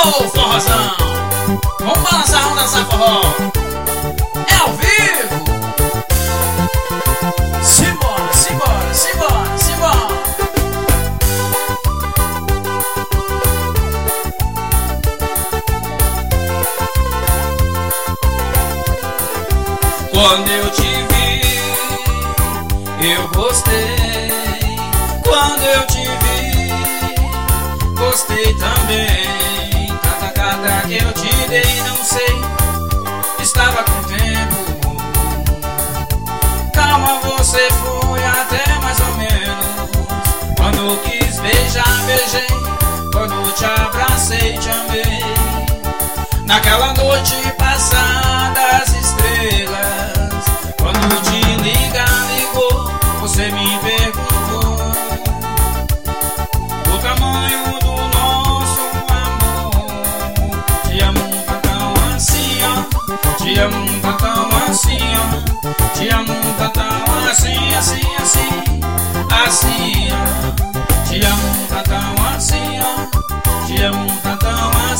Ô, forrozão, vamos balançar, vamos dançar forró. É ao vivo. Simbora, simbora, simbora, simbora. Quando eu te vi, eu gostei. Quando eu te vi, gostei também. Cada carta que eu te dei, não sei, estava com tempo. Calma, você foi até mais ou menos. Quando quis beijar, beijei. Quando te abracei, te amei. Naquela noite passada as estrelas, quando te ligou, você me perguntou o tamanho do nosso amor. Te amo tão assim, ó. Te amo tão assim, ó. Te amo tão assim, assim, assim, assim, ó.